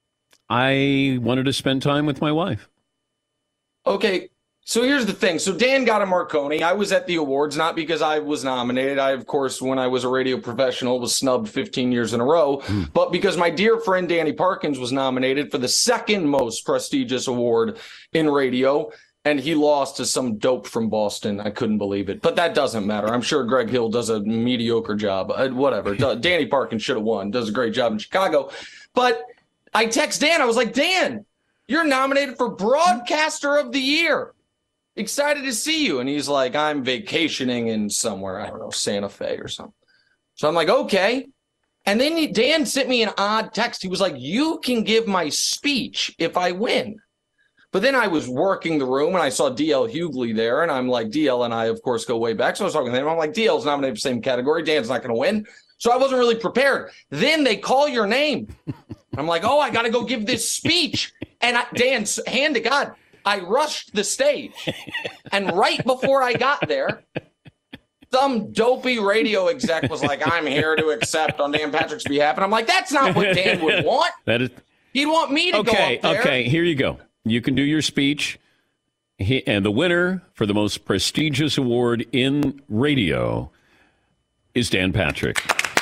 I wanted to spend time with my wife. Okay, so here's the thing. So Dan got a Marconi. I was at the awards, not because I was nominated. I, of course, when I was a radio professional, was snubbed 15 years in a row, but because my dear friend Danny Parkins was nominated for the second most prestigious award in radio, and he lost to some dope from Boston. I couldn't believe it, but that doesn't matter. I'm sure Greg Hill does a mediocre job. Whatever. Danny Parkins should have won. Does a great job in Chicago. But I text Dan. I was like, Dan, you're nominated for Broadcaster of the Year. Excited to see you. And he's like, I'm vacationing in somewhere, I don't know, Santa Fe or something. So I'm like, okay. And then Dan sent me an odd text. He was like, you can give my speech if I win. But then I was working the room and I saw D.L. Hughley there. And I'm like, D.L. and I, of course, go way back. So I was talking to him. I'm like, D.L.'s nominated for the same category. Dan's not going to win. So I wasn't really prepared. Then they call your name. I'm like, oh, I got to go give this speech. And Dan's hand to God, I rushed the stage. And right before I got there, some dopey radio exec was like, I'm here to accept on Dan Patrick's behalf. And I'm like, that's not what Dan would want. He'd want me to go up there. Okay, here you go. You can do your speech. And the winner for the most prestigious award in radio is Dan Patrick.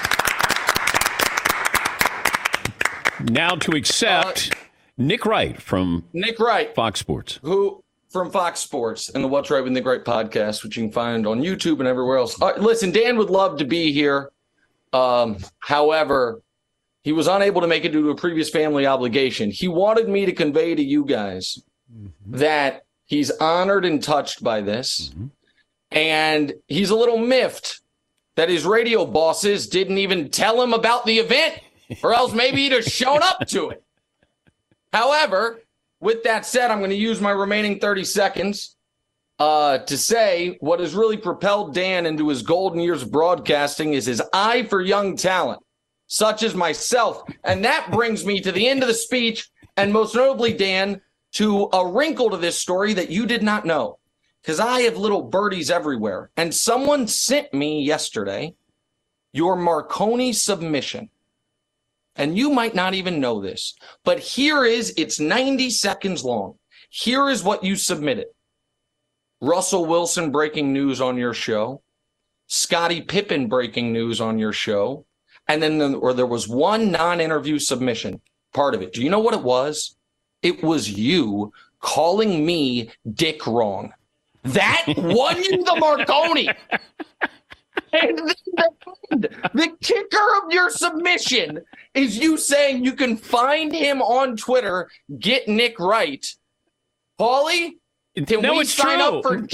Now to accept Nick Wright from Fox Sports. Who from Fox Sports and the What's Right with Nick Wright podcast, which you can find on YouTube and everywhere else. Listen, Dan would love to be here. However, he was unable to make it due to a previous family obligation. He wanted me to convey to you guys that he's honored and touched by this. And he's a little miffed that his radio bosses didn't even tell him about the event, or else maybe he'd have shown up to it. However, with that said, I'm going to use my remaining 30 seconds to say what has really propelled Dan into his golden years of broadcasting is his eye for young talent, such as myself. And that brings me to the end of the speech, and most notably, Dan, to a wrinkle to this story that you did not know, because I have little birdies everywhere. And someone sent me yesterday your Marconi submission. And you might not even know this, but it's 90 seconds long. Here is what you submitted. Russell Wilson breaking news on your show, Scottie Pippen breaking news on your show, and then there was one non-interview submission, part of it. Do you know what it was? It was you calling me Dick wrong. That won you the Marconi. And the kicker of your submission is you saying you can find him on Twitter, Get Nick Wright. Paulie, can we sign up for Get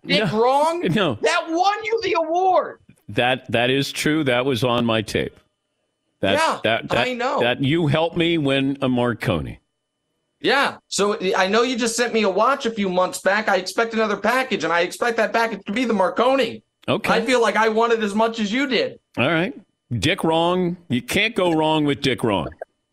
Dick Wrong? No. That won you the award. That is true. That was on my tape. I know. That you helped me win a Marconi. Yeah. So I know you just sent me a watch a few months back. I expect another package, and I expect that package to be the Marconi. Okay. I feel like I won it as much as you did. All right. Dick Wrong. You can't go wrong with Dick Wrong.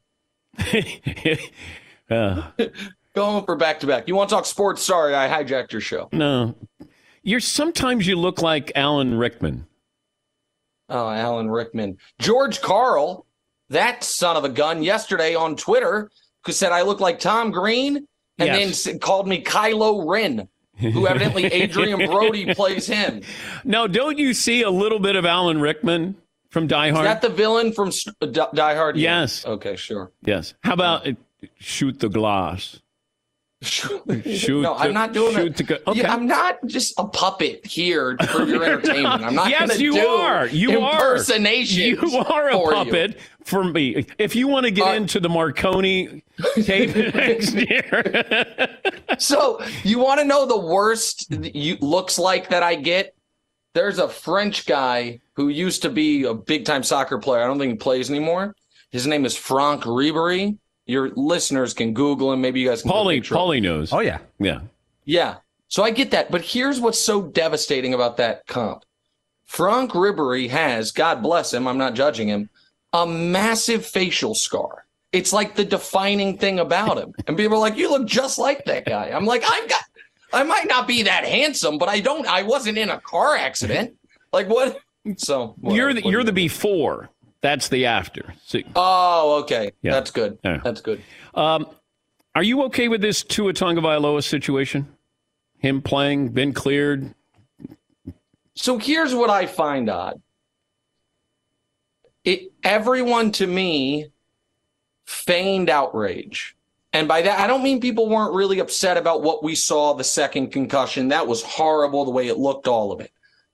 Going for back-to-back. You want to talk sports? Sorry, I hijacked your show. No. Sometimes you look like Alan Rickman. Oh, Alan Rickman. George Carl, that son of a gun, yesterday on Twitter, who said I look like Tom Green, and then called me Kylo Ren, who evidently Adrian Brody plays him. Now, don't you see a little bit of Alan Rickman from Die Hard? Is that the villain from Die Hard? Yes. Okay, sure. Yes. How about Shoot the Glass? No, I'm not doing it. Okay. Yeah, I'm not just a puppet here for your entertainment. I'm not going to do impersonations. You are a puppet for me. If you want to get into the Marconi tape next year. So you want to know the worst looks like that I get? There's a French guy who used to be a big-time soccer player. I don't think he plays anymore. His name is Franck Ribéry. Your listeners can Google him. Maybe you guys can. Paulie knows. Oh, yeah. Yeah. Yeah. So I get that. But here's what's so devastating about that comp. Franck Ribéry has, God bless him, I'm not judging him, a massive facial scar. It's like the defining thing about him. And people are like, you look just like that guy. I'm like, I might not be that handsome, but I wasn't in a car accident. Like what? So you're the before. That's the after. See. Oh, okay. Yeah. That's good. Yeah. That's good. Are you okay with this Tua Tagovailoa situation? Him playing, been cleared? So here's what I find odd. Everyone, to me, feigned outrage. And by that, I don't mean people weren't really upset about what we saw, the second concussion. That was horrible, the way it looked, all of it.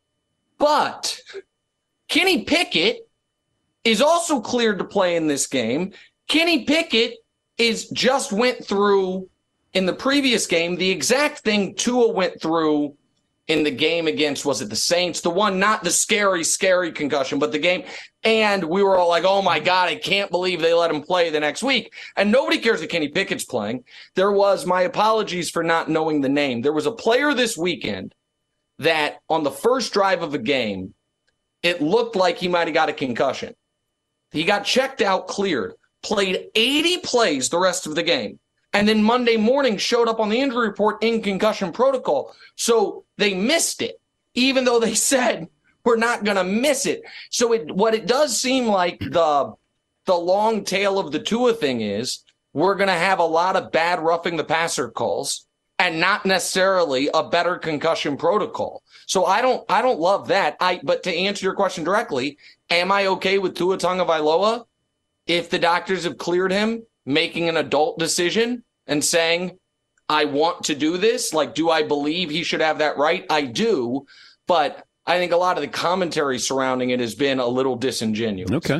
But Kenny Pickett is also cleared to play in this game. Kenny Pickett just went through in the previous game the exact thing Tua went through in the game against, was it the Saints? The one, not the scary concussion, but the game. And we were all like, oh my God, I can't believe they let him play the next week. And nobody cares that Kenny Pickett's playing. There was, my apologies for not knowing the name. There was a player this weekend that on the first drive of a game, it looked like he might have got a concussion. He got checked out, cleared, played 80 plays the rest of the game, and then Monday morning showed up on the injury report in concussion protocol. So they missed it, even though they said we're not going to miss it. So what it does seem like the long tail of the Tua thing is we're going to have a lot of bad roughing the passer calls and not necessarily a better concussion protocol. So I don't love that. But to answer your question directly, am I okay with Tua Tagovailoa if the doctors have cleared him, making an adult decision and saying, I want to do this? Like, do I believe he should have that right? I do. But I think a lot of the commentary surrounding it has been a little disingenuous. Okay.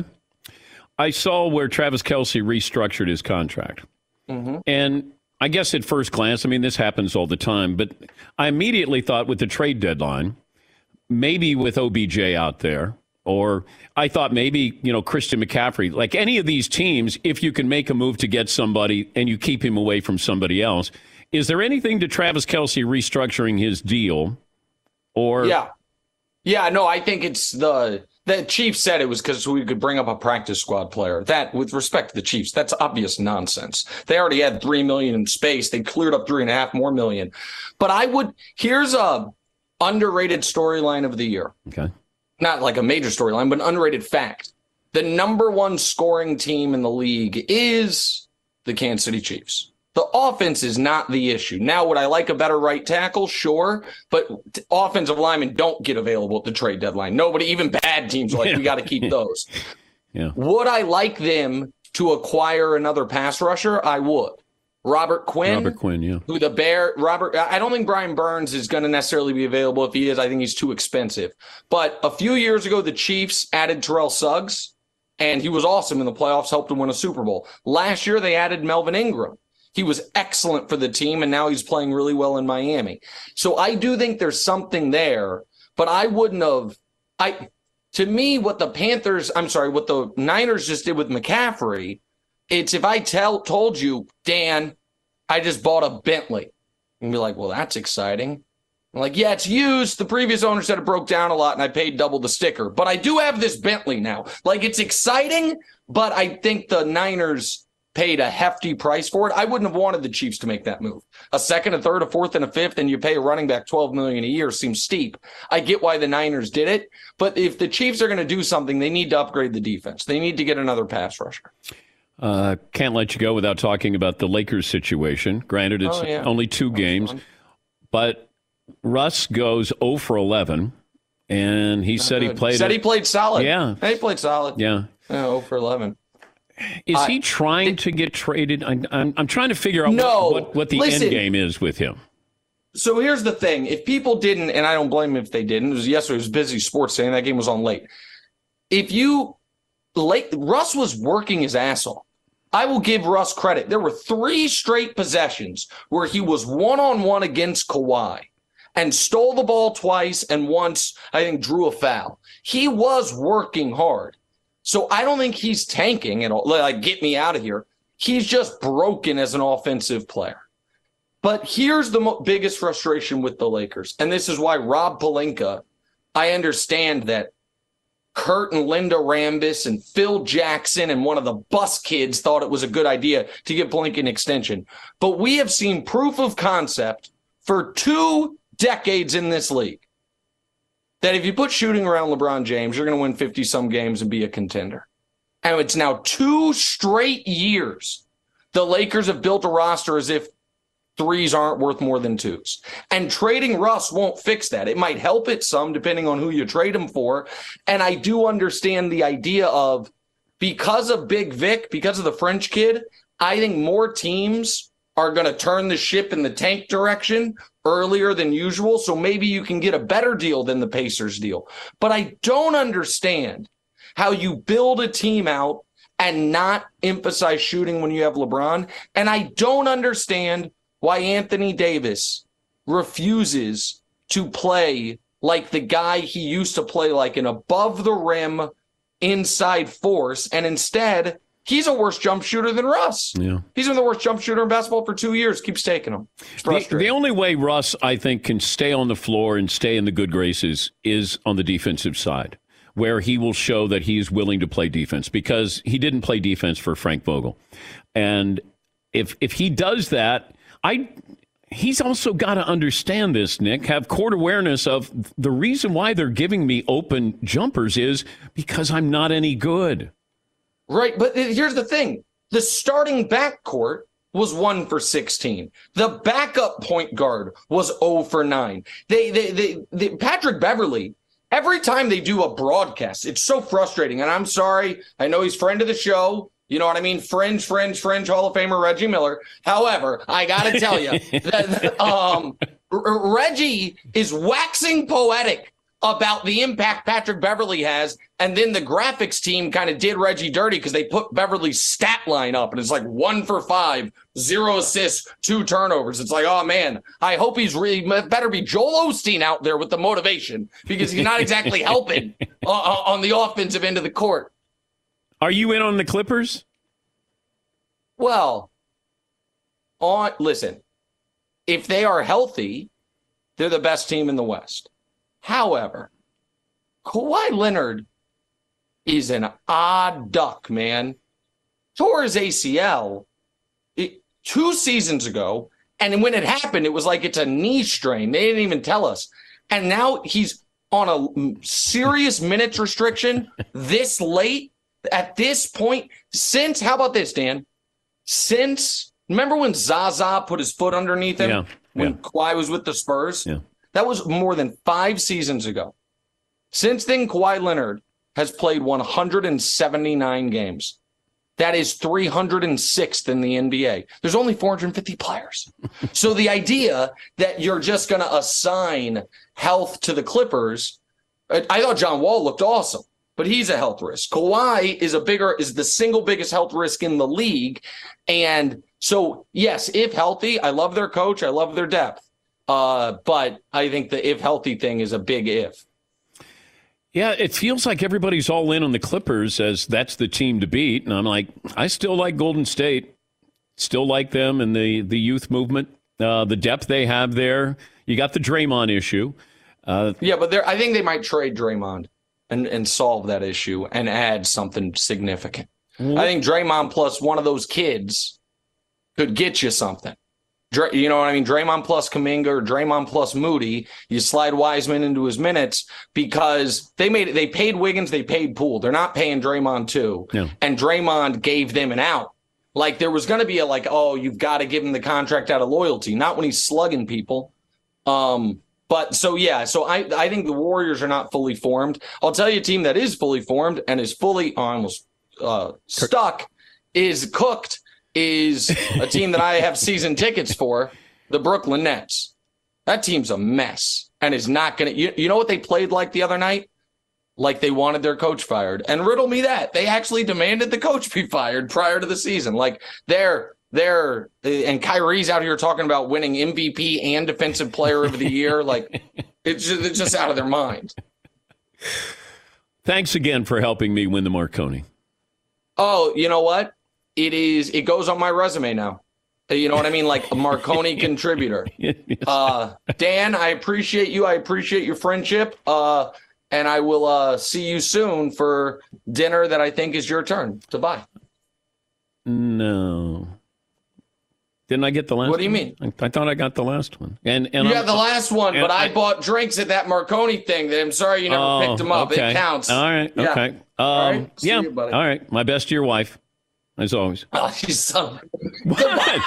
I saw where Travis Kelce restructured his contract. Mm-hmm. And I guess at first glance, I mean, this happens all the time, but I immediately thought with the trade deadline, maybe with OBJ out there, or I thought maybe, Christian McCaffrey, like any of these teams, if you can make a move to get somebody and you keep him away from somebody else, is there anything to Travis Kelce restructuring his deal? Or Yeah, no, I think it's the Chiefs said it was because we could bring up a practice squad player. That, with respect to the Chiefs, that's obvious nonsense. They already had $3 million in space. They cleared up $3.5 more million. But here's a underrated storyline of the year. Okay. Not like a major storyline, but an underrated fact. The number one scoring team in the league is the Kansas City Chiefs. The offense is not the issue. Now, would I like a better right tackle? Sure. But offensive linemen don't get available at the trade deadline. Nobody, even bad teams, are like, we got to keep those. Yeah. Would I like them to acquire another pass rusher? I would. Robert Quinn, yeah. Who I don't think Brian Burns is going to necessarily be available. If he is, I think he's too expensive. But a few years ago, the Chiefs added Terrell Suggs, and he was awesome in the playoffs, helped them win a Super Bowl. Last year, they added Melvin Ingram. He was excellent for the team, and now he's playing really well in Miami. So I do think there's something there, but I wouldn't have. To me, what the Niners just did with McCaffrey, it's if I told you, Dan, I just bought a Bentley, and be like, well, that's exciting. I'm like, yeah, it's used. The previous owner said it broke down a lot, and I paid double the sticker. But I do have this Bentley now. Like, it's exciting, but I think the Niners paid a hefty price for it. I wouldn't have wanted the Chiefs to make that move. A second, a third, a fourth, and a fifth, and you pay a running back $12 million a year seems steep. I get why the Niners did it, but if the Chiefs are going to do something, they need to upgrade the defense. They need to get another pass rusher. Can't let you go without talking about the Lakers situation. Granted, it's only 2 games, but Russ goes 0 for 11, and he said he played solid. Yeah. He played solid. Yeah. 0 for 11. Is he trying to get traded? I'm trying to figure out what the end game is with him. So here's the thing. If people didn't, and I don't blame him if they didn't, it was busy sports day, and that game was on late. Russ was working his ass off. I will give Russ credit. There were 3 straight possessions where he was one-on-one against Kawhi and stole the ball twice, and once, I think, drew a foul. He was working hard. So I don't think he's tanking at all. Like, get me out of here. He's just broken as an offensive player. But here's the biggest frustration with the Lakers. And this is why Rob Pelinka, I understand that Kurt and Linda Rambis and Phil Jackson and one of the bus kids thought it was a good idea to give Pelinka an extension. But we have seen proof of concept for 2 decades in this league that if you put shooting around LeBron James, you're going to win 50-some games and be a contender. And it's now 2 straight years the Lakers have built a roster as if 3s aren't worth more than 2s. And trading Russ won't fix that. It might help it some, depending on who you trade him for. And I do understand the idea of, because of Big Vic, because of the French kid, I think more teams are going to turn the ship in the tank direction earlier than usual, so maybe you can get a better deal than the Pacers deal. But I don't understand how you build a team out and not emphasize shooting when you have LeBron. And I don't understand why Anthony Davis refuses to play like the guy he used to play like, an above-the-rim inside force, and instead he's a worse jump shooter than Russ. Yeah. He's been the worst jump shooter in basketball for 2 years. Keeps taking them. The only way Russ, I think, can stay on the floor and stay in the good graces is on the defensive side, where he will show that he's willing to play defense, because he didn't play defense for Frank Vogel. And if he does that, he's also got to understand this, Nick, have court awareness of the reason why they're giving me open jumpers is because I'm not any good. Right, but here's the thing. The starting backcourt was 1 for 16. The backup point guard was 0 for 9. Patrick Beverley, every time they do a broadcast, it's so frustrating. And I'm sorry, I know he's friend of the show. You know what I mean? Fringe Hall of Famer Reggie Miller. However, I got to tell you, Reggie is waxing poetic about the impact Patrick Beverley has, and then the graphics team kind of did Reggie dirty because they put Beverly's stat line up, and it's like 1 for 5, 0 assists, 2 turnovers. It's like, oh man, I hope he's really better be Joel Osteen out there with the motivation, because he's not exactly helping on the offensive end of the court. Are you in on the Clippers? Well, listen, if they are healthy, they're the best team in the West. However, Kawhi Leonard is an odd duck, man. Tore his ACL 2 seasons ago, and when it happened, it was like it's a knee strain. They didn't even tell us. And now he's on a serious minutes restriction this late. At this point, how about this, Dan? Remember when Zaza put his foot underneath him when Kawhi was with the Spurs? Yeah. That was more than 5 seasons ago. Since then, Kawhi Leonard has played 179 games. That is 306th in the NBA. There's only 450 players. So the idea that you're just going to assign health to the Clippers, I thought John Wall looked awesome, but he's a health risk. Kawhi is the single biggest health risk in the league. And So, yes, if healthy, I love their coach. I love their depth. But I think the if healthy thing is a big if. Yeah, it feels like everybody's all in on the Clippers as that's the team to beat. And I'm like, I still like Golden State. Still like them and the youth movement, the depth they have there. You got the Draymond issue. Yeah, but I think they might trade Draymond and solve that issue and add something significant. I think Draymond plus one of those kids could get you something. You know what I mean? Draymond plus Kuminga or Draymond plus Moody. You slide Wiseman into his minutes because they paid Wiggins, they paid Poole. They're not paying Draymond too. Yeah. And Draymond gave them an out. Like there was going to be you've got to give him the contract out of loyalty, not when he's slugging people. But so I think the Warriors are not fully formed. I'll tell you a team that is fully formed and is fully stuck is cooked. Is a team that I have season tickets for, the Brooklyn Nets. That team's a mess and is not going to. You know what they played like the other night? Like they wanted their coach fired. And riddle me that. They actually demanded the coach be fired prior to the season. Like they're and Kyrie's out here talking about winning MVP and Defensive Player of the Year. Like it's just out of their mind. Thanks again for helping me win the Marconi. Oh, you know what? It goes on my resume now. You know what I mean? Like a Marconi contributor. Yes. Dan, I appreciate you. I appreciate your friendship. And I will see you soon for dinner that I think is your turn to buy. No. Didn't I get the last one? What do you mean? I thought I got the last one. And you got the last one, but I bought drinks at that Marconi thing. I'm sorry you never picked them up. Okay. It counts. All right. Yeah. Okay. All right. See you, buddy. All right. My best to your wife. As always. Oh, you son of What?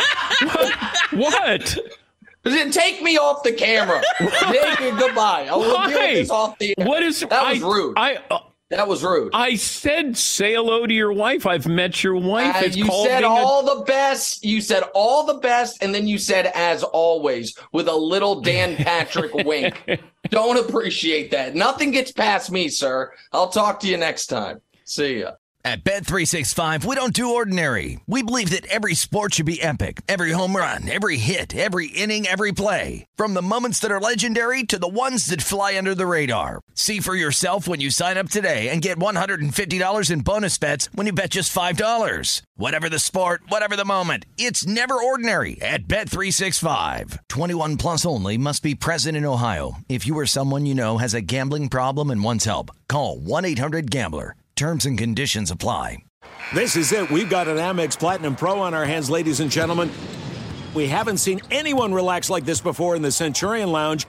What? Take me off the camera. Goodbye. I will do this off the air. What is that was rude. That was rude. I said say hello to your wife. I've met your wife. You said all the best. You said all the best, and then you said as always with a little Dan Patrick wink. Don't appreciate that. Nothing gets past me, sir. I'll talk to you next time. See ya. At Bet365, we don't do ordinary. We believe that every sport should be epic. Every home run, every hit, every inning, every play. From the moments that are legendary to the ones that fly under the radar. See for yourself when you sign up today and get $150 in bonus bets when you bet just $5. Whatever the sport, whatever the moment, it's never ordinary at Bet365. 21 plus only. Must be present in Ohio. If you or someone you know has a gambling problem and wants help, call 1-800-GAMBLER. Terms and conditions apply. This is it. We've got an Amex Platinum Pro on our hands, ladies and gentlemen. We haven't seen anyone relax like this before in the Centurion Lounge.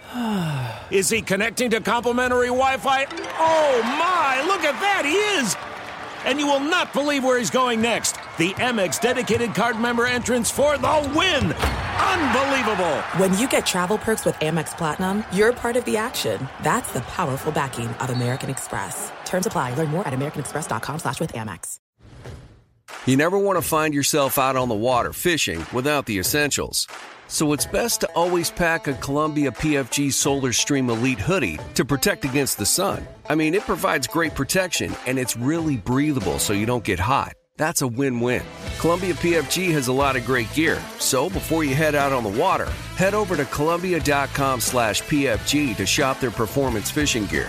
Is he connecting to complimentary Wi-Fi? Oh, my. Look at that. He is. And you will not believe where he's going next. The Amex dedicated card member entrance for the win. Unbelievable. When you get travel perks with Amex Platinum, you're part of the action. That's the powerful backing of American Express. Terms apply. Learn more at americanexpress.com/withAmex. You never want to find yourself out on the water fishing without the essentials. So it's best to always pack a Columbia PFG Solar Stream Elite hoodie to protect against the sun. I mean, it provides great protection, and it's really breathable so you don't get hot. That's a win-win. Columbia PFG has a lot of great gear. So before you head out on the water, head over to Columbia.com/PFG to shop their performance fishing gear.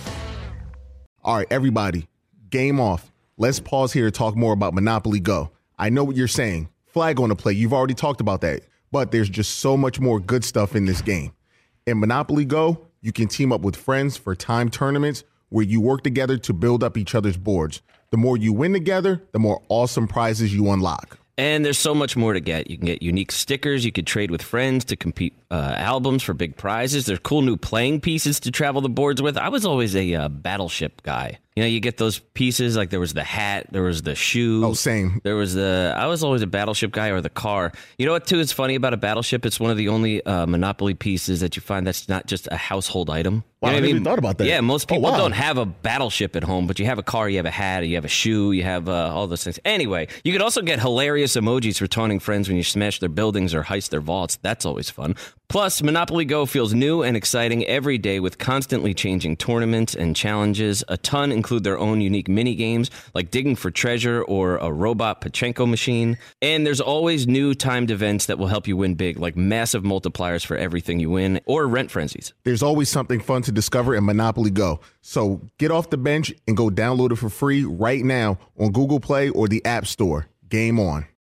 All right, everybody, game off. Let's pause here to talk more about Monopoly Go. I know what you're saying. Flag on the play. You've already talked about that. But there's just so much more good stuff in this game. In Monopoly Go, you can team up with friends for timed tournaments where you work together to build up each other's boards. The more you win together, the more awesome prizes you unlock. And there's so much more to get. You can get unique stickers. You could trade with friends to compete albums for big prizes. There's cool new playing pieces to travel the boards with. I was always a battleship guy. You know, you get those pieces, like there was the hat, there was the shoe. Oh, same. I was always a battleship guy, or the car. You know what, too, is funny about a battleship? It's one of the only Monopoly pieces that you find that's not just a household item. Wow, You know I never even thought about that. Yeah, most people wow. don't have a battleship at home, but you have a car, you have a hat, you have a shoe, you have all those things. Anyway, you can also get hilarious emojis for taunting friends when you smash their buildings or heist their vaults. That's always fun. Plus, Monopoly Go feels new and exciting every day with constantly changing tournaments and challenges, a ton including include their own unique mini games like digging for treasure or a robot Pachinko machine. And there's always new timed events that will help you win big, like massive multipliers for everything you win or rent frenzies. There's always something fun to discover in Monopoly Go. So get off the bench and go download it for free right now on Google Play or the App Store. Game on.